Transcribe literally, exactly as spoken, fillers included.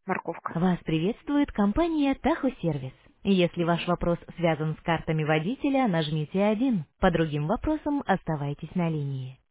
Морковка. Вас приветствует компания Tahoe Сервис. Если ваш вопрос связан с картами водителя, нажмите один. По другим вопросам оставайтесь на линии.